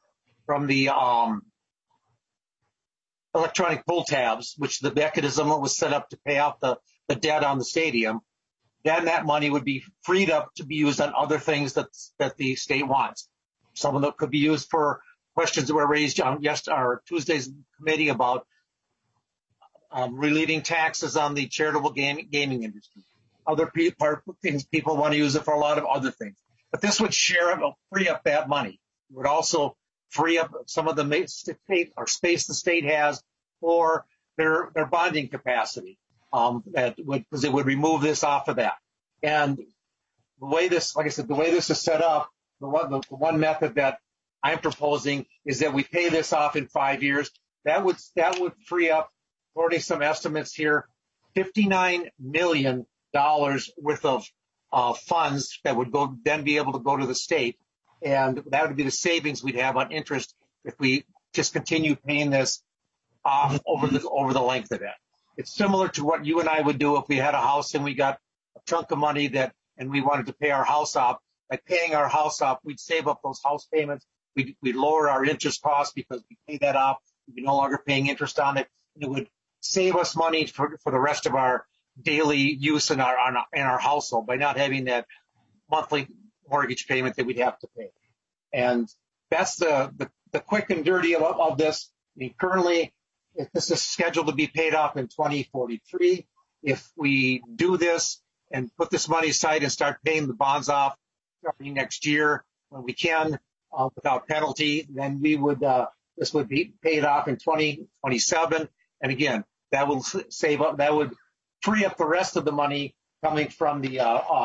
electronic pull tabs, which the mechanism was set up to pay off the debt on the stadium, then that money would be freed up to be used on other things that the state wants. Some of them could be used for questions that were raised on our Tuesday's committee about relieving taxes on the charitable gaming industry. Other things people want to use it for a lot of other things. But this would free up that money. It would also free up some of the state or space the state has for their bonding capacity. Because it would remove this off of that. And the way this, like I said, the way this is set up, the one method that I'm proposing is that we pay this off in 5 years. That would free up, according to some estimates here, $59 million worth of funds that would then be able to go to the state, and that would be the savings we'd have on interest if we just continue paying this off over the length of it. It's similar to what you and I would do if we had a house and we got a chunk of money and we wanted to pay our house off. By paying our house off, we'd save up those house payments. We'd lower our interest costs because we pay that off. We'd be no longer paying interest on it. And it would save us money for the rest of our daily use in our household by not having that monthly mortgage payment that we'd have to pay. And that's the quick and dirty of this. I mean, currently, this is scheduled to be paid off in 2043. If we do this and put this money aside and start paying the bonds off starting next year when we can without penalty, then this would be paid off in 2027. And again, that will free up the rest of the money coming from the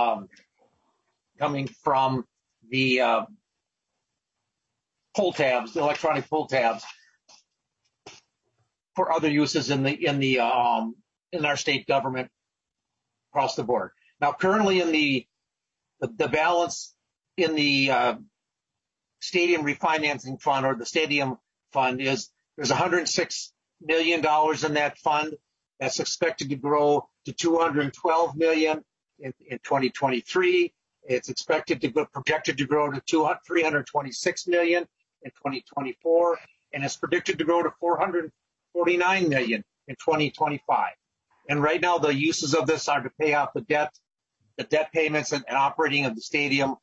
pull tabs, the electronic pull tabs, for other uses in our state government across the board. Now, currently in the balance in the stadium refinancing fund, or the stadium fund, there's $106 million in that fund. That's expected to grow to $212 million in 2023. It's projected to grow to $326 million in 2024, and it's predicted to grow to $449 million in 2025. And right now, the uses of this are to pay off the debt payments and operating of the stadium.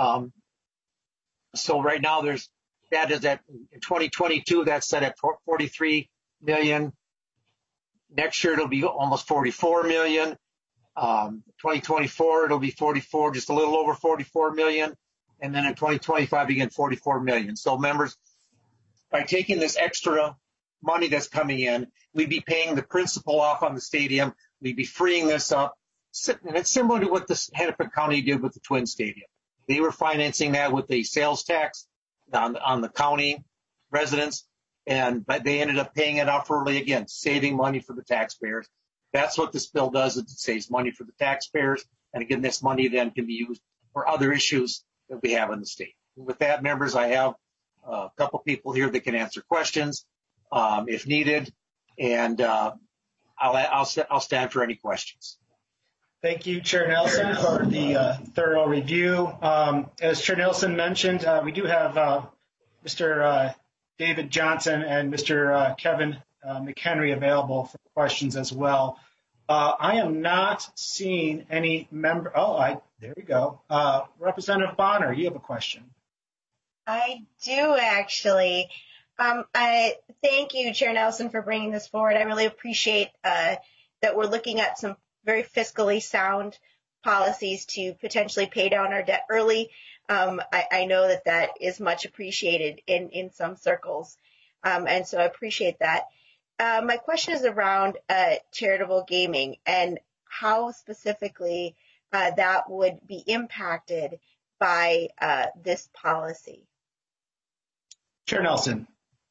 So right now, that is at in 2022, that's set at $43 million. Next year, it'll be almost $44 million. 2024, it'll be 44, just a little over $44 million. And then in 2025, again, $44 million. So members, by taking this extra money that's coming in, we'd be paying the principal off on the stadium. We'd be freeing this up. And it's similar to what the Hennepin County did with the Twin Stadium. They were financing that with the sales tax on the county residents, but they ended up paying it off early, again, saving money for the taxpayers. That's what this bill does. It saves money for the taxpayers. And again, this money then can be used for other issues that we have in the state. With that, members, I have a couple people here that can answer questions if needed, and I'll stand for any questions. Thank you, Chair Nelson, for the thorough review. As Chair Nelson mentioned, we do have Mr. David Johnson and Mr. Kevin McHenry available for questions as well. I am not seeing any member. There we go. Representative Bonner, you have a question. I do, actually. Thank you, Chair Nelson, for bringing this forward. I really appreciate that we're looking at some very fiscally sound policies to potentially pay down our debt early. I know that is much appreciated in some circles, and so I appreciate that. My question is around charitable gaming and how specifically that would be impacted by this policy. Chair Nelson.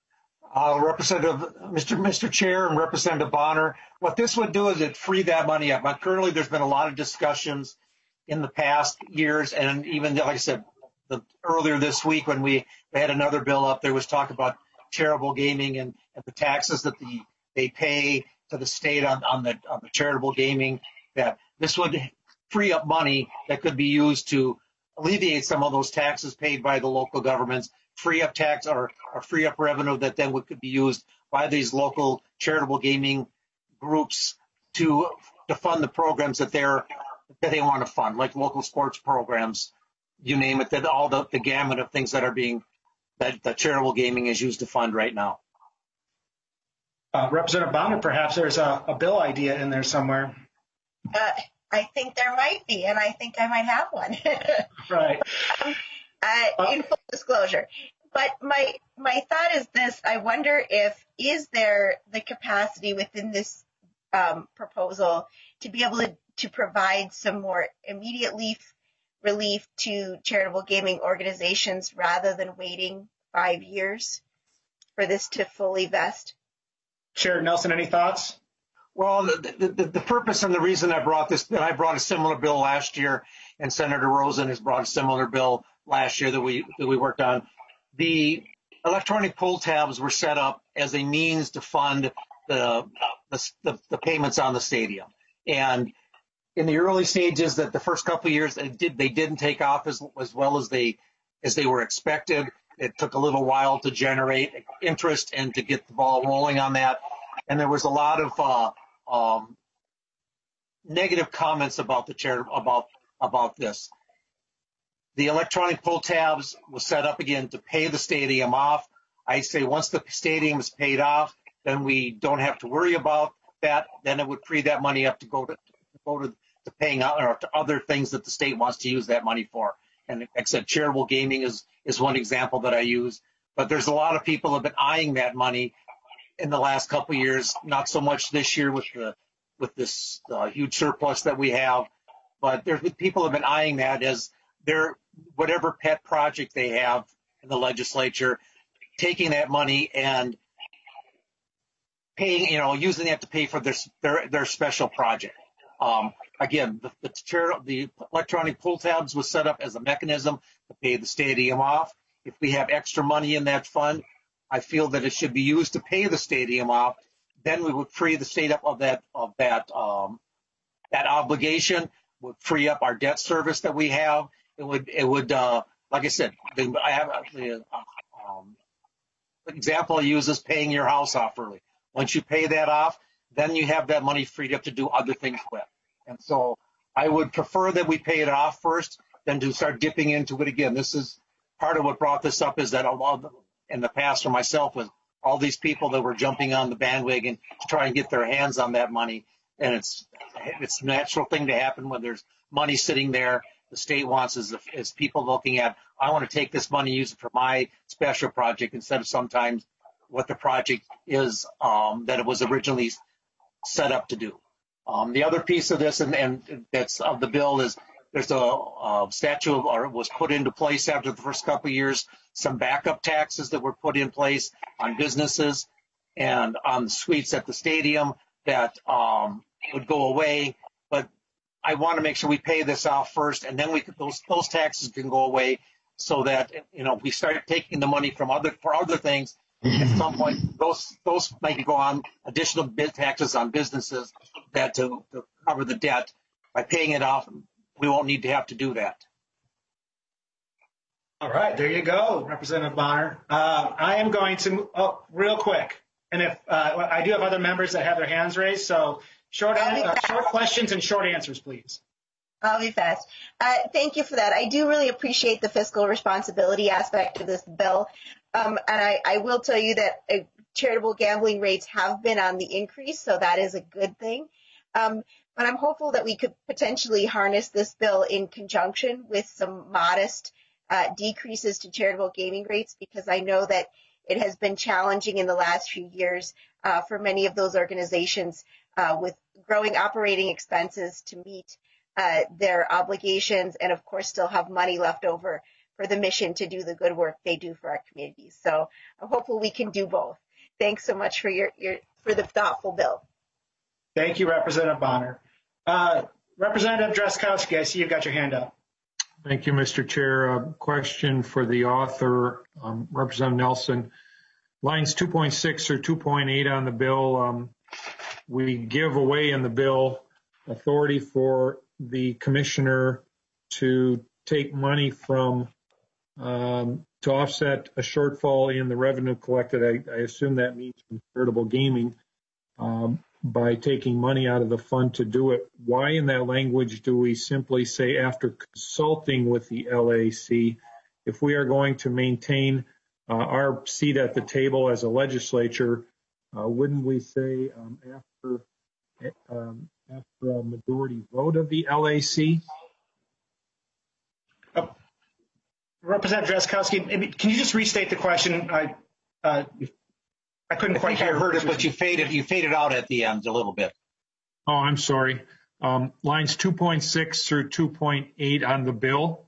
Mr. Chair and Representative Bonner, what this would do is it free that money up. Currently, there's been a lot of discussions in the past years, and even, like I said, earlier this week when we had another bill up, there was talk about charitable gaming and the taxes that they pay to the state on the charitable gaming, that this would free up money that could be used to alleviate some of those taxes paid by the local governments, free up tax or free up revenue that then could be used by these local charitable gaming groups to fund the programs that they want to fund, like local sports programs, you name it, that all the gamut of things that are being that the charitable gaming is used to fund right now. Representative Bonner, perhaps there's a bill idea in there somewhere. I think there might be, and I think I might have one. Right. In full disclosure. But my thought is this: I wonder is there the capacity within this proposal to be able to provide some more immediate relief to charitable gaming organizations rather than waiting 5 years for this to fully vest? Chair Nelson, any thoughts? Well, the purpose and the reason I brought this, and I brought a similar bill last year, and Senator Rosen has brought a similar bill last year that we worked on. The electronic pull tabs were set up as a means to fund the payments on the stadium. And in the early stages, that the first couple of years, they didn't take off as well as they were expected. It took a little while to generate interest and to get the ball rolling on that. And there was a lot of negative comments about the chair about this. The electronic pull tabs was set up again to pay the stadium off. I say once the stadium is paid off, then we don't have to worry about that. Then it would free that money up to go to paying out or to other things that the state wants to use that money for. And like I said, charitable gaming is one example that I use. But there's a lot of people have been eyeing that money in the last couple of years, not so much this year with this huge surplus that we have, but people have been eyeing that as their whatever pet project they have in the legislature, taking that money and paying, using that to pay for their special project. Again, the electronic pull tabs was set up as a mechanism to pay the stadium off. If we have extra money in that fund, I feel that it should be used to pay the stadium off. Then we would free the state up of that obligation. Would free up our debt service that we have. It would like I said, I have the example I use is paying your house off early. Once you pay that off, then you have that money freed up to do other things with. And so I would prefer that we pay it off first than to start dipping into it again. This is part of what brought this up, is that in the past for myself was all these people that were jumping on the bandwagon to try and get their hands on that money. And it's a natural thing to happen when there's money sitting there. The state wants is people looking at, I want to take this money, use it for my special project instead of sometimes what the project is that it was originally set up to do. The other piece of this, and that's of the bill, is there's a statute or was put into place after the first couple of years, some backup taxes that were put in place on businesses and on the suites at the stadium that would go away. But I want to make sure we pay this off first, and then those taxes can go away, so that we start taking the money from for other things. At some point, those might go on additional taxes on businesses that to cover the debt. By paying it off, we won't need to have to do that. All right, there you go, Representative Bonner. I am going to real quick, and if I do have other members that have their hands raised, so short questions and short answers, please. I'll be fast. Thank you for that. I do really appreciate the fiscal responsibility aspect of this bill. And I will tell you that charitable gambling rates have been on the increase, so that is a good thing. But I'm hopeful that we could potentially harness this bill in conjunction with some modest decreases to charitable gaming rates, because I know that it has been challenging in the last few years for many of those organizations with growing operating expenses to meet their obligations and, of course, still have money left over for the mission to do the good work they do for our communities. So I'm hopeful we can do both. Thanks so much for for the thoughtful bill. Thank you, Representative Bonner. Representative Drazkowski, I see you've got your hand up. Thank you, Mr. Chair. A question for the author, Representative Nelson. Lines 2.6 or 2.8 on the bill, we give away in the bill authority for the commissioner to take money from to offset a shortfall in the revenue collected. I assume that means from charitable gaming, by taking money out of the fund to do it. Why in that language do we simply say after consulting with the LAC? If we are going to maintain our seat at the table as a legislature, wouldn't we say after a majority vote of the LAC? Representative Drazkowski, can you just restate the question? I couldn't quite hear. I heard it, but you faded out at the end a little bit. Oh, I'm sorry. Lines 2.6 through 2.8 on the bill.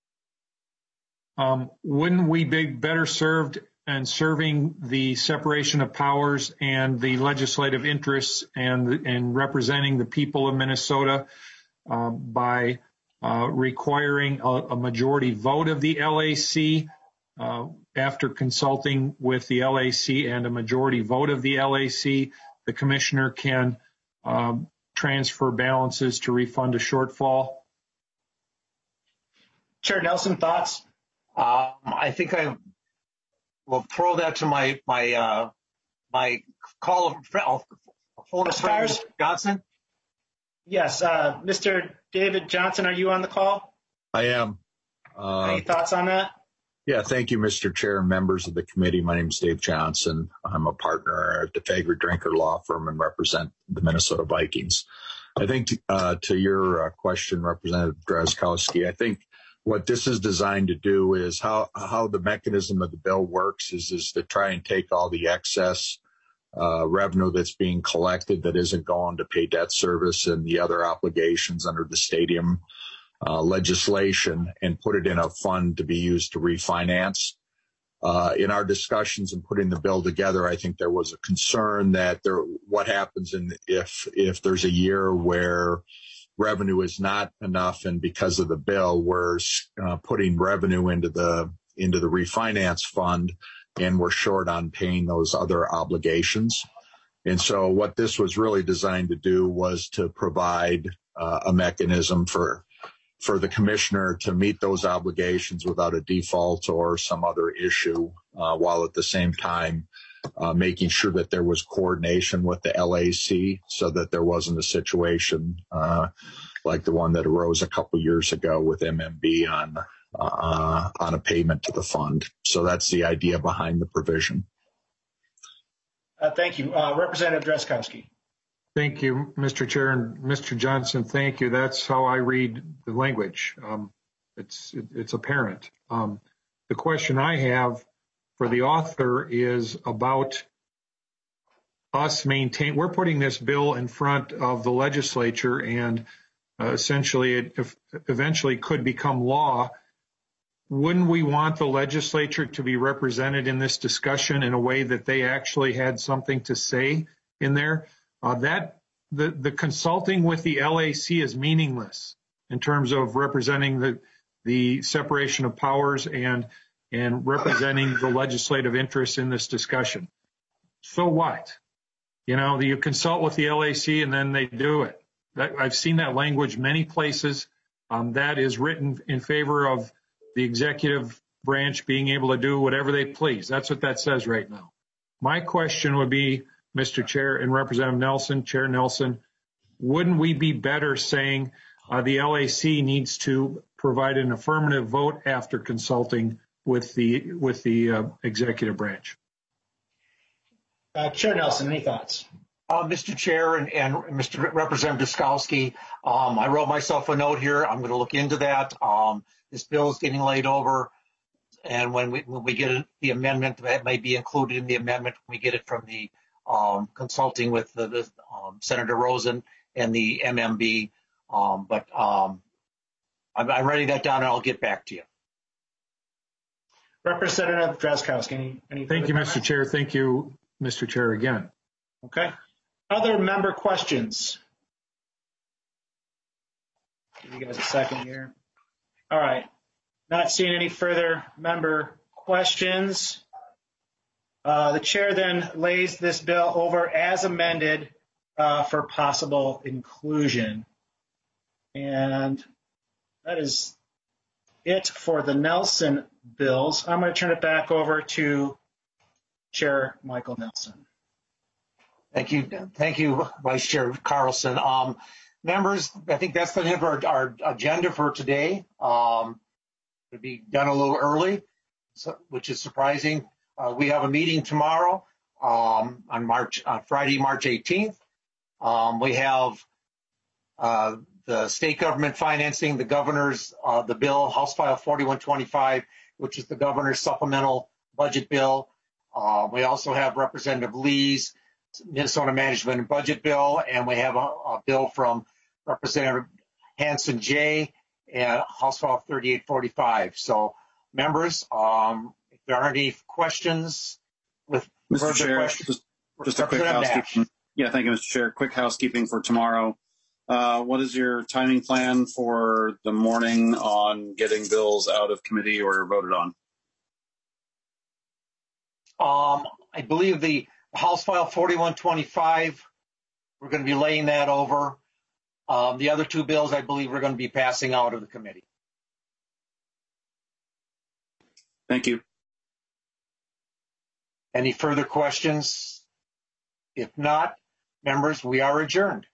Wouldn't we be better served in serving the separation of powers and the legislative interests and representing the people of Minnesota by requiring a majority vote of the LAC after consulting with the LAC and a majority vote of the LAC, the commissioner can transfer balances to refund a shortfall? Chair Nelson, thoughts? I think I will throw that to my phone a friend, Mr. Johnson. Yes, Mr. David Johnson, are you on the call? I am. Any thoughts on that? Yeah, thank you, Mr. Chair and members of the committee. My name is Dave Johnson. I'm a partner at the Fager Drinker Law Firm and represent the Minnesota Vikings. I think to your question, Representative Drazkowski, I think what this is designed to do is how the mechanism of the bill works is to try and take all the excess revenue that's being collected that isn't going to pay debt service and the other obligations under the stadium legislation and put it in a fund to be used to refinance. In our discussions and putting the bill together, I think there was a concern that what happens if there's a year where revenue is not enough, and because of the bill, we're putting revenue into the refinance fund, and we're short on paying those other obligations. And so what this was really designed to do was to provide a mechanism for the commissioner to meet those obligations without a default or some other issue, while at the same time making sure that there was coordination with the LAC so that there wasn't a situation like the one that arose a couple years ago with MMB on a payment to the fund. So that's the idea behind the provision. Thank you. Representative Drazkowski. Thank you, Mr. Chair, and Mr. Johnson, thank you. That's how I read the language. It's apparent. The question I have for the author is about us we're putting this bill in front of the legislature, and essentially it eventually could become law. Wouldn't we want the legislature to be represented in this discussion in a way that they actually had something to say in there? The consulting with the LAC is meaningless in terms of representing the separation of powers and representing the legislative interests in this discussion. So what? You consult with the LAC and then they do it. I've seen that language many places. That is written in favor of the executive branch being able to do whatever they please. That's what that says right now. My question would be, Mr. Chair and Representative Nelson, Chair Nelson, wouldn't we be better saying the LAC needs to provide an affirmative vote after consulting with the executive branch? Chair Nelson, any thoughts? Mr. Chair and Mr. Representative Drazkowski, I wrote myself a note here. I'm going to look into that. This bill is getting laid over, and when we get the amendment, that may be included in the amendment when we get it from the consulting with the Senator Rosen and the MMB. But I'm writing that down, and I'll get back to you. Representative Drazkowski, any Thank you, Mr. Chair. Thank you, Mr. Chair, again. Okay. Other member questions? Give you guys a second here. All right. Not seeing any further member questions. The chair then lays this bill over as amended for possible inclusion. And that is it for the Nelson bills. I'm going to turn it back over to Chair Michael Nelson. Thank you, Vice Chair Carlson. Members, I think that's the end of our agenda for today. It'll be done a little early, which is surprising. We have a meeting tomorrow on Friday, March 18th. We have the state government financing the governor's the bill, House File 4125, which is the governor's supplemental budget bill. We also have Representative Lee's Minnesota Management and Budget Bill, and we have a bill from Representative Hanson J. and House File 3845. So, members, if there aren't any questions with Mr. Chair, just a quick housekeeping. Yeah, thank you, Mr. Chair. Quick housekeeping for tomorrow. What is your timing plan for the morning on getting bills out of committee or voted on? I believe the House File 4125, we're going to be laying that over. The other two bills, I believe, we're going to be passing out of the committee. Thank you. Any further questions? If not, members, we are adjourned.